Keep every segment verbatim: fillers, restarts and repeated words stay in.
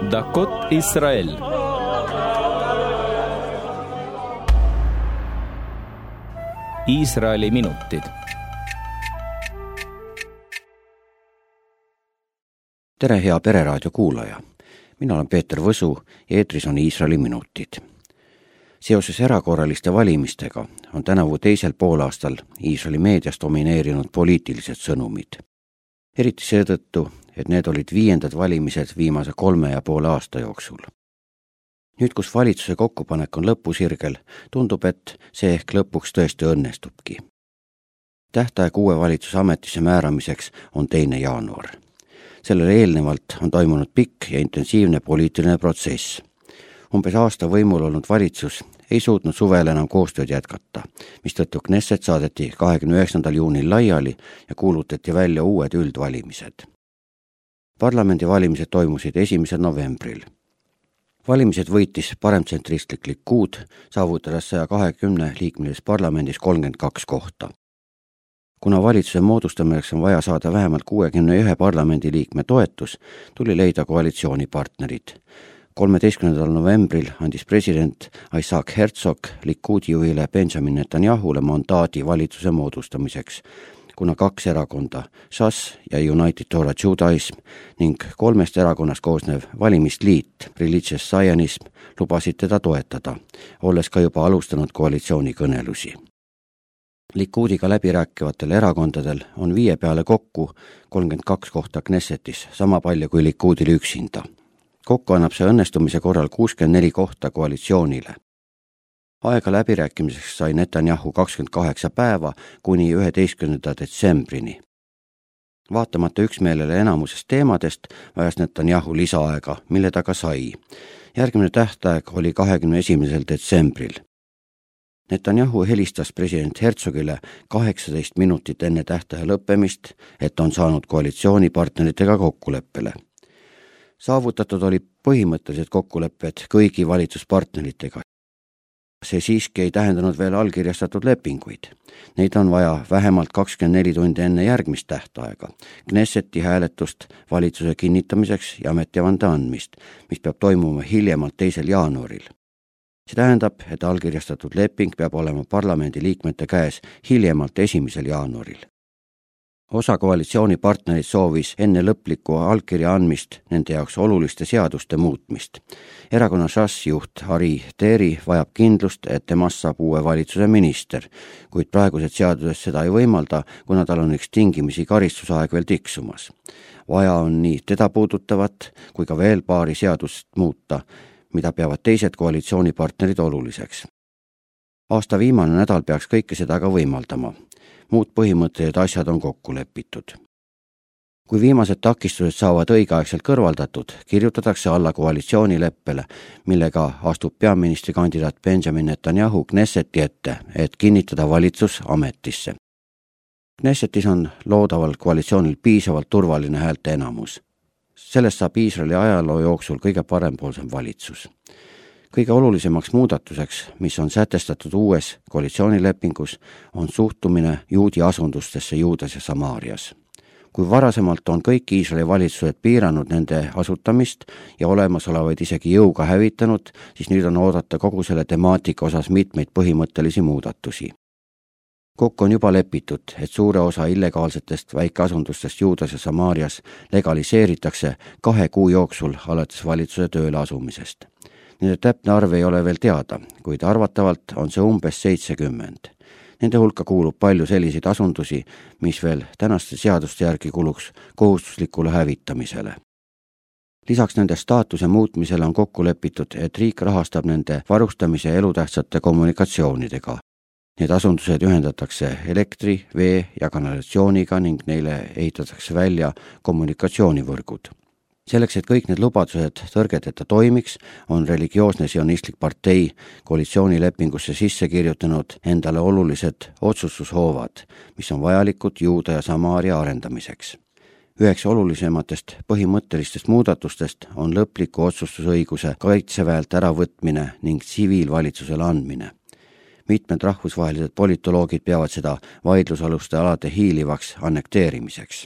דקות ישראל. Iisraeli minutid. Tere, hea Pereraadio kuulaja. Mina olen Peeter Võsu ja eetris on Iisraeli minutid. Seoses erakorraliste valimistega on tänavu teisel poolaastal Iisraeli meedias domineerinud poliitilised sõnumid. Eriti seetõttu, et need olid viiendad valimised viimase kolme ja poole aasta jooksul. Nüüd, kus valitsuse kokkupanek on lõpusirgel, tundub, et see ehk lõpuks tõesti õnnestubki. Tähtaeg uue valitsuse ametisse määramiseks on teine jaanuar. Sellele eelnevalt on toimunud pikk ja intensiivne poliitiline protsess. Umbes aasta võimul olnud valitsus ei suutnud suvel enam koostööd jätkata, mistõttu Knesset saadeti kahekümne üheksandal juunil laiali ja kuulutati välja uued üldvalimised. Parlamendi valimised toimusid esimesel novembril. Valimised võitis paremtsentristlik Likud, saavutades saja kahekümne liikmelises parlamendis kolmkümmend kaks kohta. Kuna valitsuse moodustamiseks on vaja saada vähemalt kuuekümne ühe parlamendiliikme toetus, tuli leida koalitsioonipartnerid. kolmeteistkümnendal novembril andis president Isaac Herzog Likudi juhile Benjamin Netanyahule mandaadi valitsuse moodustamiseks, kuna kaks erakonda, Shas ja United Torah Judaism ning kolmest erakonnast koosnev valimisliit, Religious Zionism, lubasid teda toetada, olles ka juba alustanud koalitsioonikõnelusi. Likudiga läbirääkivatel erakondadel on viie peale kokku kolmkümmend kaks kohta Knessetis, sama palju kui Likudil üksinda. Kokku annab see õnnestumise korral kuuskümmend neli kohta koalitsioonile. Aega läbirääkimiseks sai Netanyahu kakskümmend kaheksa päeva kuni üheteistkümnenda detsembrini. Vaatamata üksmeelele enamusest teemadest vajas Netanyahu lisaaega, mille ta ka sai. Järgmine tähtaeg oli kahekümne esimesel detsembril. Netanyahu helistas president Herzogile kaheksateist minutit enne tähtaja lõppemist, et on saanud koalitsioonipartneritega kokkuleppele. Saavutatud oli põhimõttelised kokkulepped kõigi valitsuspartneritega. See siiski ei tähendanud veel allkirjastatud lepinguid. Neid on vaja vähemalt kakskümmend neli tundi enne järgmist tähtaega, Knesseti hääletust valitsuse kinnitamiseks ja ametivande andmist, mis peab toimuma hiljemalt teisel jaanuaril. See tähendab, et allkirjastatud leping peab olema parlamendi liikmete käes hiljemalt esimesel jaanuaril. Osa koalitsioonipartnerid soovis enne lõplikku allkirja andmist nende jaoks oluliste seaduste muutmist. Erakonna Shas juht Ari Teeri vajab kindlust, et temast saab uue valitsuse minister, kuid praegused seadused seda ei võimalda, kuna tal on üks tingimisi karistusaeg veel tiksumas. Vaja on nii teda puudutavat kui ka veel paari seadust muuta, mida peavad teised koalitsioonipartnerid oluliseks. Aasta viimane nädal peaks kõike seda ka võimaldama. Muud põhimõttelised asjad on kokku lepitud. Kui viimased takistused saavad õigeaegselt kõrvaldatud, kirjutatakse alla koalitsioonileppele, millega astub peaministri kandidaat Benjamin Netanyahu Knesseti ette, et kinnitada valitsus ametisse. Knessetis on loodaval koalitsioonil piisavalt turvaline häälte enamus. Sellest saab Iisraeli ajaloo jooksul kõige parempoolsem valitsus. Kõige olulisemaks muudatuseks, mis on sätestatud uues koalitsioonilepingus, on suhtumine juudi asundustesse Juudas ja Samaarias. Kui varasemalt on kõik Iisraeli valitsused piiranud nende asutamist ja olemasolevaid isegi jõuga hävitanud, siis nüüd on oodata kogu selle temaatika osas mitmeid põhimõttelisi muudatusi. Kokku on juba lepitud, et suure osa illegaalsetest väikeasundustest Juudas ja Samaarias legaliseeritakse kahe kuu jooksul alates valitsuse tööle asumisest. Nende täpne arv ei ole veel teada, kuid arvatavalt on see umbes seitsekümmend. Nende hulka kuulub palju selliseid asundusi, mis veel tänaste seaduste järgi kuluks kohustuslikule hävitamisele. Lisaks nende staatuse muutmisele on kokku lepitud, et riik rahastab nende varustamise elutähtsate kommunikatsioonidega. Need asundused ühendatakse elektri, vee ja kanalisatsiooniga ning neile ehitatakse välja kommunikatsioonivõrgud. Selleks, et kõik need lubadused tõrgeteta toimiks, on religioosne sionistlik partei koalitsioonilepingusse sisse kirjutanud endale olulised otsustushoovad, mis on vajalikud Juuda ja Samaaria arendamiseks. Üheks olulisematest põhimõttelistest muudatustest on lõpliku otsustusõiguse kaitseväelt äravõtmine ning tsiviilvalitsusele andmine. Mitmed rahvusvahelised politoloogid peavad seda vaidlusaluste alade hiilivaks annekteerimiseks.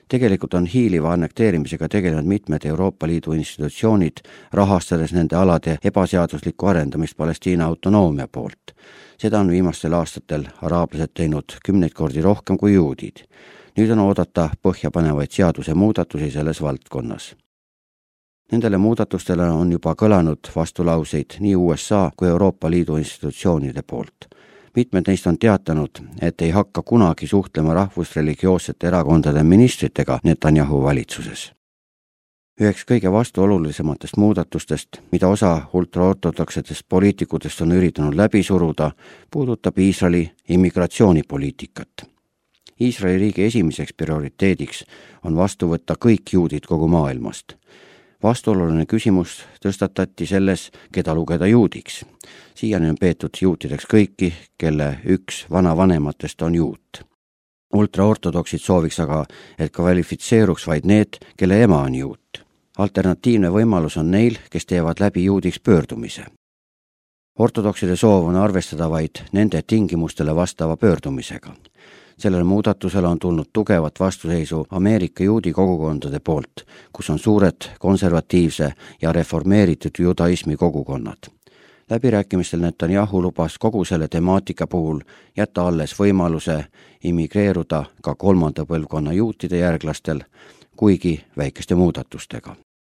Tegelikult on hiiliva annekteerimisega tegelenud mitmed Euroopa Liidu institutsioonid, rahastades nende alade ebaseaduslikku arendamist Palestiina autonoomia poolt. Seda on viimastel aastatel araablased teinud kümneid kordi rohkem kui juudid. Nüüd on oodata põhjapanevaid seaduse muudatusi selles valdkonnas. Nendele muudatustele on juba kõlanud vastulauseid nii U S A kui Euroopa Liidu institutsioonide poolt. Mitmed neist on teatanud, et ei hakka kunagi suhtlema rahvusreligioossete erakondade ministritega Netanyahu valitsuses. Üheks kõige vastuolulisematest muudatustest, mida osa ultraortodoksetest poliitikutest on üritanud läbi suruda, puudutab Iisraeli immigratsioonipoliitikat. Iisraeli riigi esimeseks prioriteediks on vastu võtta kõik juudid kogu maailmast. Vastuoluline küsimus tõstatati selles, keda lugeda juudiks. Siiani on peetud juutideks kõiki, kelle üks vanavanematest on juut. Ultraortodoksid sooviks aga, et kvalifitseeruks vaid need, kelle ema on juut. Alternatiivne võimalus on neil, kes teevad läbi juudiks pöördumise. Ortodokside soov on arvestada vaid nende tingimustele vastava pöördumisega. Sellele muudatusele on tulnud tugevat vastuseisu Ameerika juudi kogukondade poolt, kus on suured konservatiivse ja reformeeritud judaismi kogukonnad. Läbirääkimistel Netanyahu lubas kogu selle temaatika puhul jätta alles võimaluse immigreeruda ka kolmanda põlvkonna juutide järglastel, kuigi väikeste muudatustega.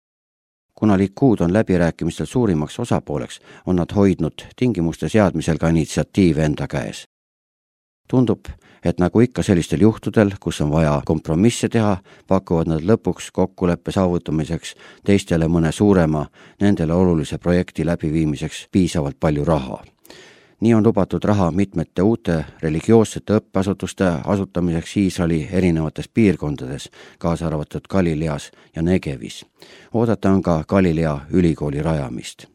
Kuna Likud on läbirääkimistel suurimaks osapooleks, on nad hoidnud tingimuste seadmisel ka initsiatiive enda käes. Tundub, et nagu ikka sellistel juhtudel, kus on vaja kompromisse teha, pakuvad nad lõpuks kokkuleppe saavutamiseks teistele mõne suurema, nendele olulise projekti läbiviimiseks piisavalt palju raha. Nii on lubatud raha mitmete uute religioossete õppeasutuste asutamiseks Iisraeli erinevates piirkondades, kaasa arvatud Galileas ja Negevis. Oodata on ka Galilea ülikooli rajamist.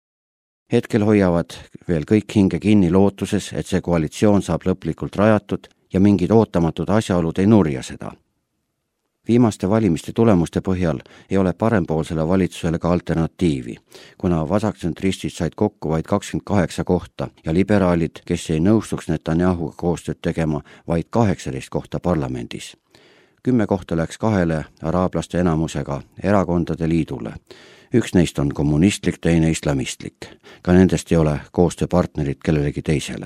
Hetkel hoiavad veel kõik hinge kinni lootuses, et see koalitsioon saab lõplikult rajatud ja mingid ootamatud asjaolud ei nurja seda. Viimaste valimiste tulemuste põhjal ei ole parempoolsele valitsusele ka alternatiivi, kuna vasaktsentristid said kokku vaid kakskümmend kaheksa kohta ja liberaalid, kes ei nõustuks Netanyahuga koostööd tegema, vaid kaheksateist kohta parlamendis. Kümme kohta läks kahele araablaste enamusega erakondade liidule. Üks neist on kommunistlik, teine islamistlik. Ka nendest ei ole koostööpartnerid kellelegi teisele.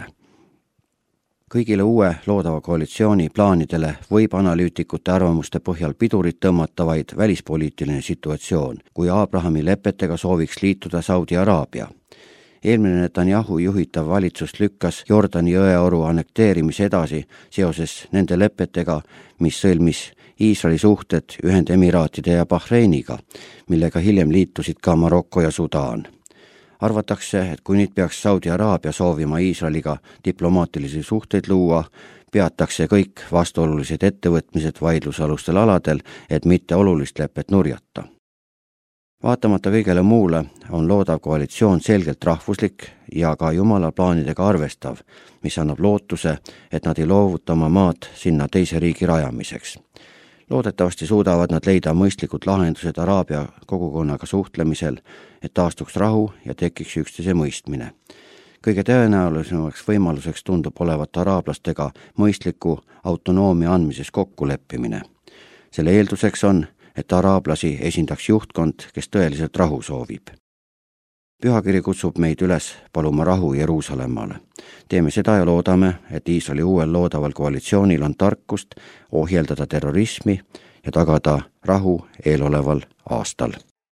Kõigile uue loodava koalitsiooni plaanidele võib analüütikute arvamuste põhjal pidurit tõmmata vaid välispoliitiline situatsioon, kui Abrahami lepetega sooviks liituda Saudi Araabia. Eelmine Netanyahu juhitav valitsus lükkas Jordani jõeoru annekteerimise edasi seoses nende lepetega, mis sõlmis Iisraeli suhted Ühendemiraatide ja Bahreiniga, millega hiljem liitusid ka Marokko ja Sudaan. Arvatakse, et kui nüüd peaks Saudi Araabia soovima Iisraeliga diplomaatilisi suhteid luua, peatakse kõik vastuolulised ettevõtmised vaidlusalustel aladel, et mitte olulist lepet nurjata. Vaatamata kõigele muule on loodav koalitsioon selgelt rahvuslik ja ka Jumala plaanidega arvestav, mis annab lootuse, et nad ei loovuta oma maad sinna teise riigi rajamiseks. Loodetavasti suudavad nad leida mõistlikud lahendused Araabia kogukonnaga suhtlemisel, et taastuks rahu ja tekiks üksteise mõistmine. Kõige tõenäolisemaks võimaluseks tundub olevat araablastega mõistliku autonoomia andmises kokkuleppimine. Selle eelduseks on, et araablasi esindaks juhtkond, kes tõeliselt rahu soovib. Pühakiri kutsub meid üles paluma rahu Jeruusalemmale. Teeme seda ja loodame, et Iisraeli uuel loodaval koalitsioonil on tarkust ohjeldada terrorismi ja tagada rahu eeloleval aastal.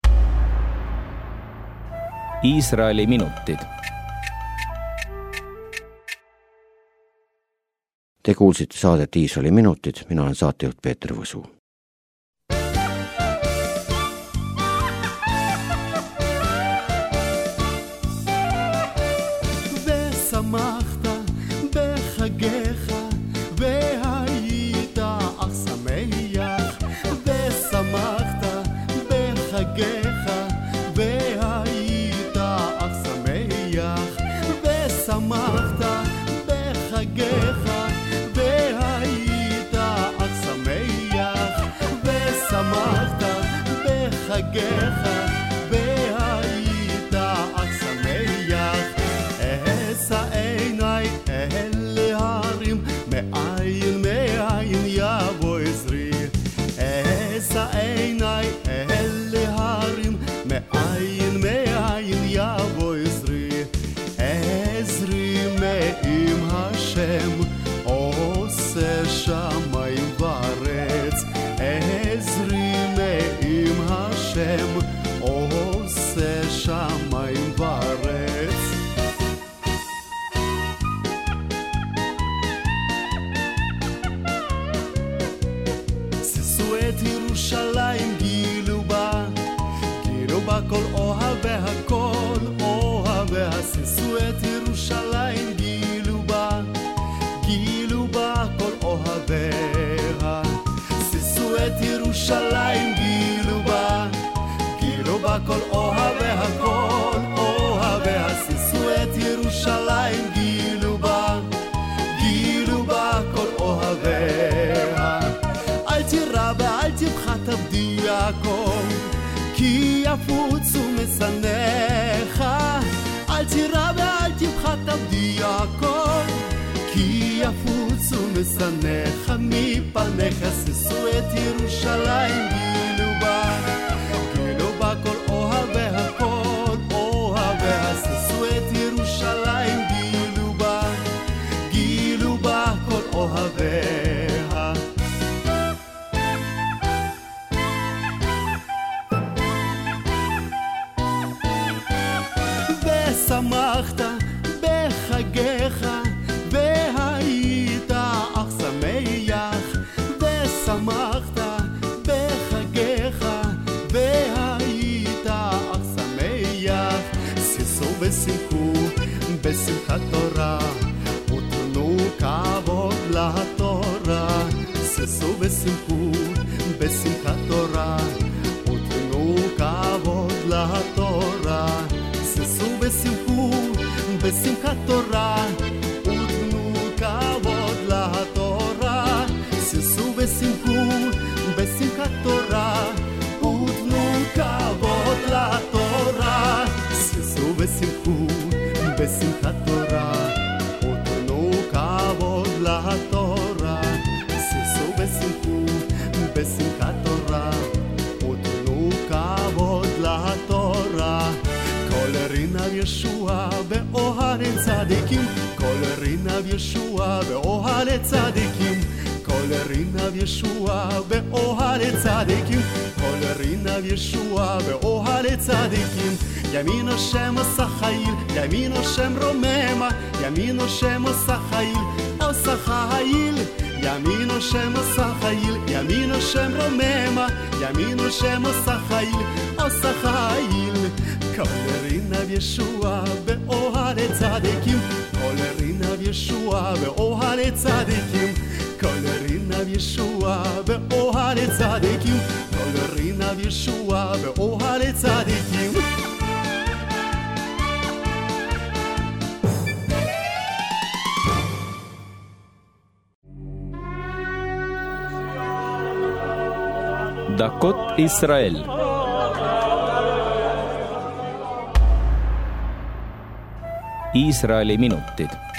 Iisraeli minutid. Te kuulsite saadet Iisraeli minutid, mina olen saatejuht Peeter Võsu. שמחת בחגיך והיית אך שמח ושמחת בחגיך והיית אך שמח ושמחת בחגיך והיית אך שמח ירושלים גילו בה, גילו בה כל אוהביה, כל אוהביה, שישו את ירושלים גילו בה, גילו בה כל אוהביה, שישו את ירושלים גילו בה, גילו בה כל אוהביה, כל אוהביה, שישו את ירושלים גילו בה, גילו בה כל אוהביה. אל תירא ואל תפחד עבדי יעקב, כי יפוצו משנאיך. אל תירא ואל תפחד עבדי יעקב, כי יפוצו משנאיך מפניך. שישו את ירושלים גילו בה, גילו בה כל אוהביה, כל אוהביה, שישו את ירושלים גילו בה, גילו בה כל אוהביה. ושמחת בחגיך והיית אך שמח, ושמחת בחגיך והיית אך שמח. שישו ושמחו בשמחת תורה ותנו כבוד לתורה. שישו ושמחו בשמחת תורה ותנו כבוד לתורה. שישו ושמחו בשמחת תורה ותנו כבוד לתורה. שישו ושמחו בשמחת תורה ותנו כבוד לתורה. שישו ושמחו בשמחת תורה ותנו כבוד לתורה. שישו ושמחו בשמחת תורה ותנו כבוד לתורה. כל רינה ישוע באוהל צדיקים, כל רינה ישוע באוהל צדיקים, כל רינה ישוע באוהל צדיקים, כל רינה ישוע באוהל צדיקים. ימין השם עושה חיל, ימין השם רוממה, ימין השם עושה חיל, עושה חיל. ימין השם עושה חיל, ימין השם רוממה, ימין השם עושה חיל, עושה חיל. כל רינה ישוע באוהל צדיקים, כל רינה ישוע באוהל צדיקים, כל רינה ישוע באוהל צדיקים, כל רינה ישוע באוהל צדיקים. דקות ישראל. Iisraeli minutid.